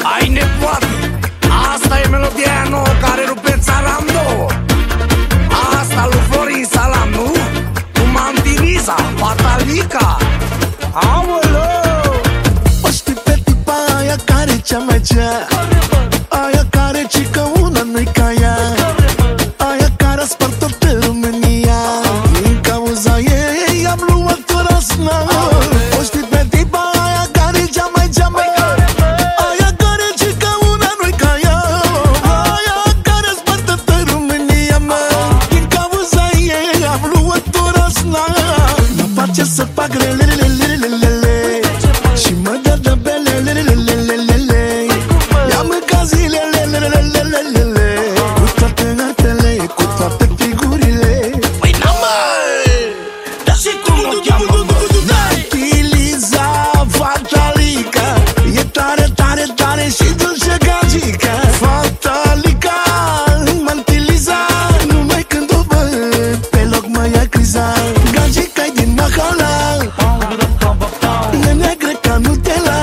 Ai nepoate, asta e melodia nouă care rupe țara în două. Asta lui Florin Salam, nu? Cu Mantiliza, Fatalica. Aoleu! O știi pe tipa aia care cea mai cea, aia care cică una nu-i ca ea, aia care a spart toată România. Din cauza ei am luat corasna. O știi pe tipa aia care cea mai cea, aia care cică una nu-i ca ea, aia care a spart toată România, mă. Din cauza ei am luat corasna. Mă face să fac relelelelelele și mă dă de belelelelelele. Ia mânca zilelelelelelele, cu toate artele, cu toate figurile. Păi na mă, dar și cum o cheamă, mă? Mantiliza, Fatalica, e tare, tare, tare și dulce gagica. Fatalica, Mantiliza, numai când o văd pe loc mă ia criza. Gagica-i din Mahala, e neagră ca Nutella,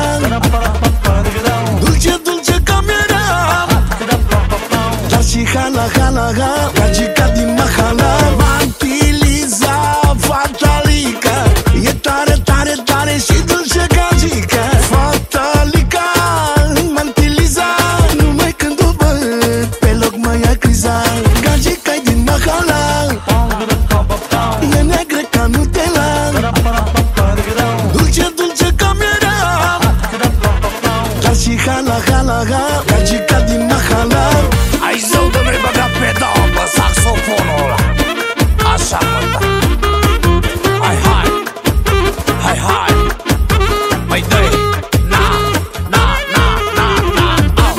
dulce, dulce ca mierea, dar și hala, hala, ha. Gagica din Mahala, Mantiliza, Fatalica, e tare, tare, tare și dulce gagica. Fatalica, Mantiliza, numai când o văd pe loc mă ia criza. Gagica-i din Mahala, e neagră ca Nutella, dulce, dulce ca mierea, dar și hala, hala, ha. Gagica din Mahala. Ai zău de nu-i băgat pedal pe saxofonul ăla. Așa, mă, da. Hai, hai, hai, hai. Mai dă-i. Na, na, na, na, na, au.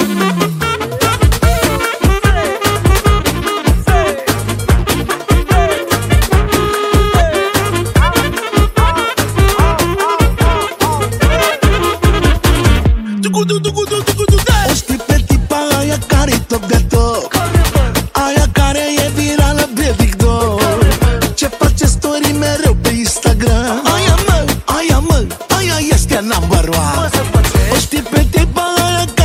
O știi pe tipa aia care-i top de top, aia care e virală pe TikTok, ce face story mereu pe Instagram. Aia mă, aia mă, aia este number one. O știi pe tipa aia